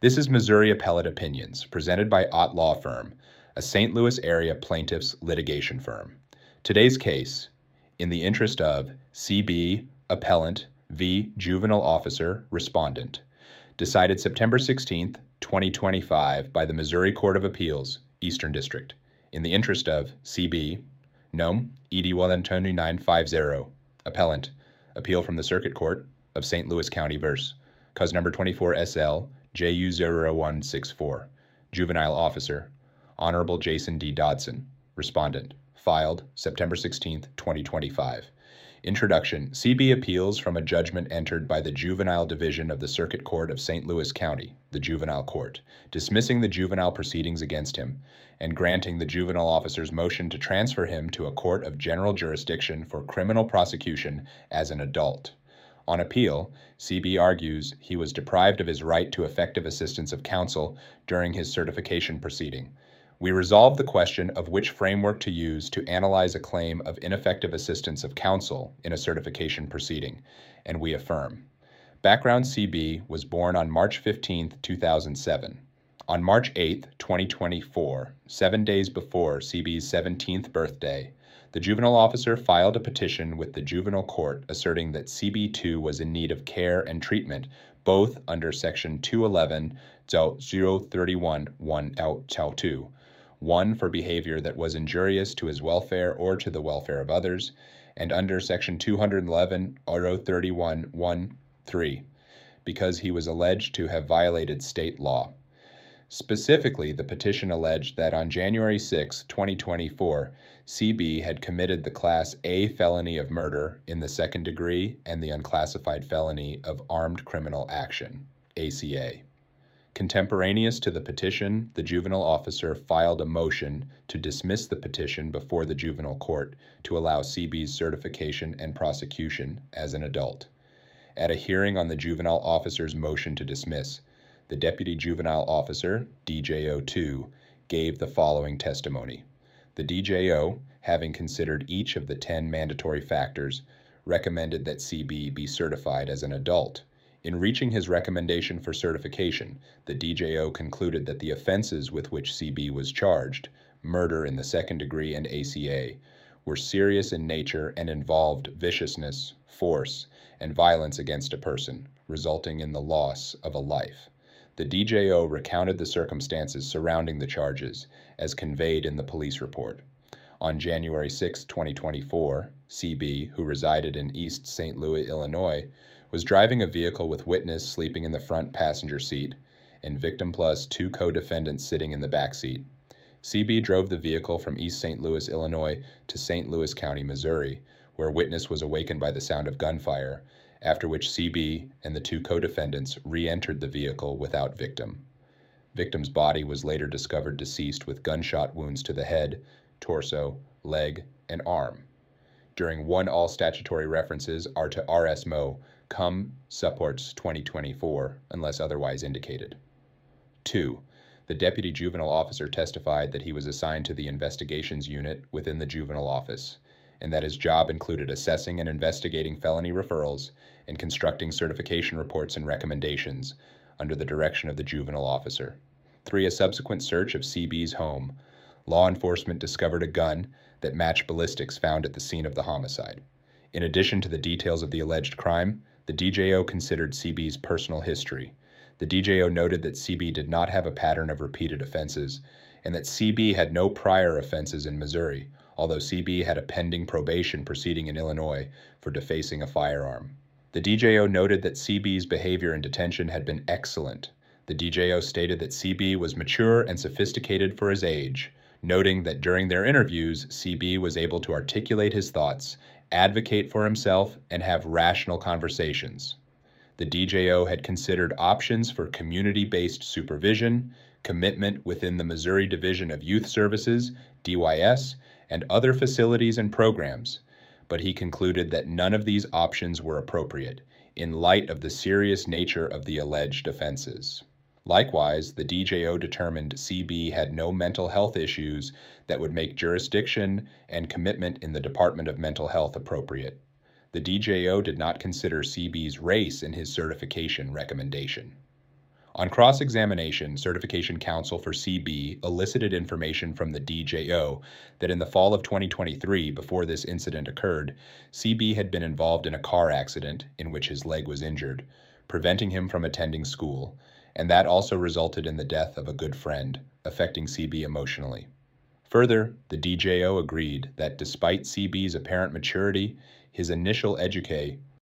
This is Missouri Appellate Opinions, presented by Ott Law Firm, a St. Louis area plaintiffs litigation firm. Today's case, in the interest of C.B. Appellant v. Juvenile Officer Respondent, decided September 16, 2025 by the Missouri Court of Appeals, Eastern District. In the interest of C.B. Nome, ED 12950, Appellant, Appeal from the Circuit Court of St. Louis County vs. Cause number 24 SL JU0164, Juvenile Officer, Honorable Jason D. Dodson, Respondent, filed September 16, 2025. Introduction. CB appeals from a judgment entered by the Juvenile Division of the Circuit Court of St. Louis County, the Juvenile Court, dismissing the juvenile proceedings against him and granting the juvenile officer's motion to transfer him to a court of general jurisdiction for criminal prosecution as an adult. On appeal, CB argues he was deprived of his right to effective assistance of counsel during his certification proceeding. We resolve the question of which framework to use to analyze a claim of ineffective assistance of counsel in a certification proceeding, and we affirm. Background. CB was born on March 15, 2007. On March 8, 2024, 7 days before CB's 17th birthday, the juvenile officer filed a petition with the juvenile court asserting that CB2 was in need of care and treatment, both under Section 211, 031, 1, 1 for behavior that was injurious to his welfare or to the welfare of others, and under Section 211, 031, 1, 3, because he was alleged to have violated state law. Specifically, the petition alleged that on January 6, 2024, CB had committed the Class A felony of murder in the second degree and the unclassified felony of armed criminal action, ACA. Contemporaneous to the petition, the juvenile officer filed a motion to dismiss the petition before the juvenile court to allow CB's certification and prosecution as an adult. At a hearing on the juvenile officer's motion to dismiss, the Deputy Juvenile Officer, DJO2, gave the following testimony. The DJO, having considered each of the 10 mandatory factors, recommended that CB be certified as an adult. In reaching his recommendation for certification, the DJO concluded that the offenses with which CB was charged, murder in the second degree and ACA, were serious in nature and involved viciousness, force, and violence against a person, resulting in the loss of a life. The DJO recounted the circumstances surrounding the charges as conveyed in the police report. On January 6, 2024, CB, who resided in East St. Louis, Illinois, was driving a vehicle with witness sleeping in the front passenger seat and victim plus 2 co-defendants sitting in the back seat. CB drove the vehicle from East St. Louis, Illinois to St. Louis County, Missouri, where witness was awakened by the sound of gunfire, after which CB and the 2 co-defendants re-entered the vehicle without victim. Victim's body was later discovered deceased with gunshot wounds to the head, torso, leg, and arm. During one, all statutory references are to RSMO, cum supports 2024, unless otherwise indicated. 2. The Deputy Juvenile Officer testified that he was assigned to the Investigations Unit within the Juvenile Office, and that his job included assessing and investigating felony referrals and constructing certification reports and recommendations under the direction of the juvenile officer. 3. A subsequent search of CB's home, law enforcement discovered a gun that matched ballistics found at the scene of the homicide. In addition to the details of the alleged crime, the DJO considered CB's personal history. The DJO noted that CB did not have a pattern of repeated offenses and that CB had no prior offenses in Missouri, although CB had a pending probation proceeding in Illinois for defacing a firearm. The DJO noted that CB's behavior in detention had been excellent. The DJO stated that CB was mature and sophisticated for his age, noting that during their interviews, CB was able to articulate his thoughts, advocate for himself, and have rational conversations. The DJO had considered options for community-based supervision, commitment within the Missouri Division of Youth Services, DYS, and other facilities and programs, but he concluded that none of these options were appropriate in light of the serious nature of the alleged offenses. Likewise, the DJO determined CB had no mental health issues that would make jurisdiction and commitment in the Department of Mental Health appropriate. The DJO did not consider CB's race in his certification recommendation. On cross-examination, Certification Counsel for CB elicited information from the DJO that in the fall of 2023, before this incident occurred, CB had been involved in a car accident in which his leg was injured, preventing him from attending school, and that also resulted in the death of a good friend, affecting CB emotionally. Further, the DJO agreed that despite CB's apparent maturity, his initial eduque